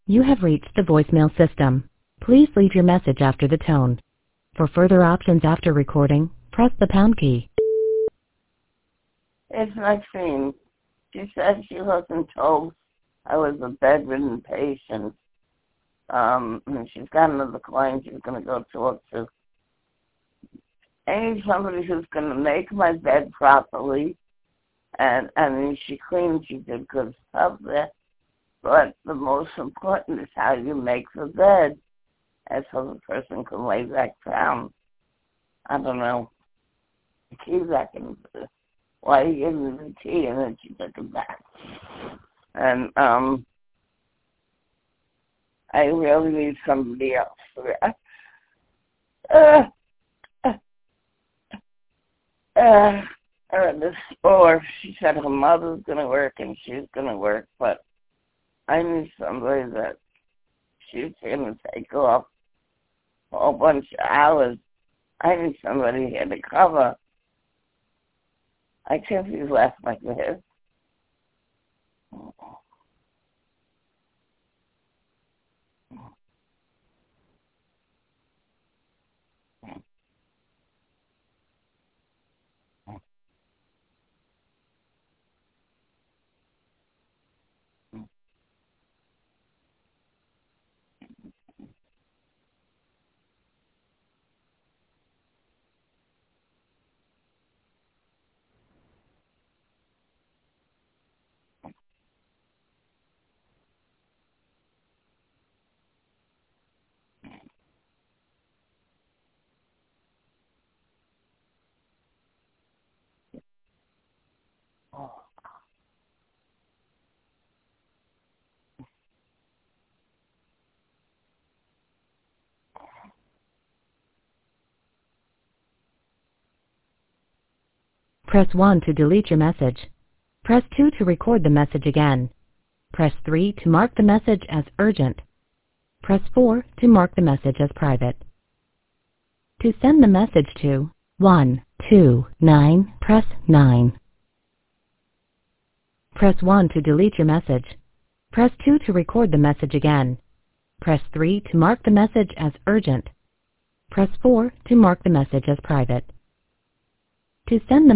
You have reached the voicemail system. Please leave your message after the tone. For further options after recording, press the pound key. It's Maxine. She said she wasn't told I was a bedridden patient. And she's got another client she's going to go talk to. I need somebody who's going to make my bed properly. And I mean, she cleaned, she did good stuff there. But the most important is how you make the bed. And so the person can lay back down. I don't know. The key back in why you gave me the tea and then she took it back. And I really need somebody else for that. Or she said her mother's going to work and she's going to work, but I need somebody that she's going to take off a whole bunch of hours. I need somebody here to cover. I can't be left like this. Press 1 to delete your message. Press 2 to record the message again. Press 3 to mark the message as urgent. Press 4 to mark the message as private. To send the message to 129, press 9. Press 1 to delete your message. Press 2 to record the message again. Press 3 to mark the message as urgent. Press 4 to mark the message as private. To send the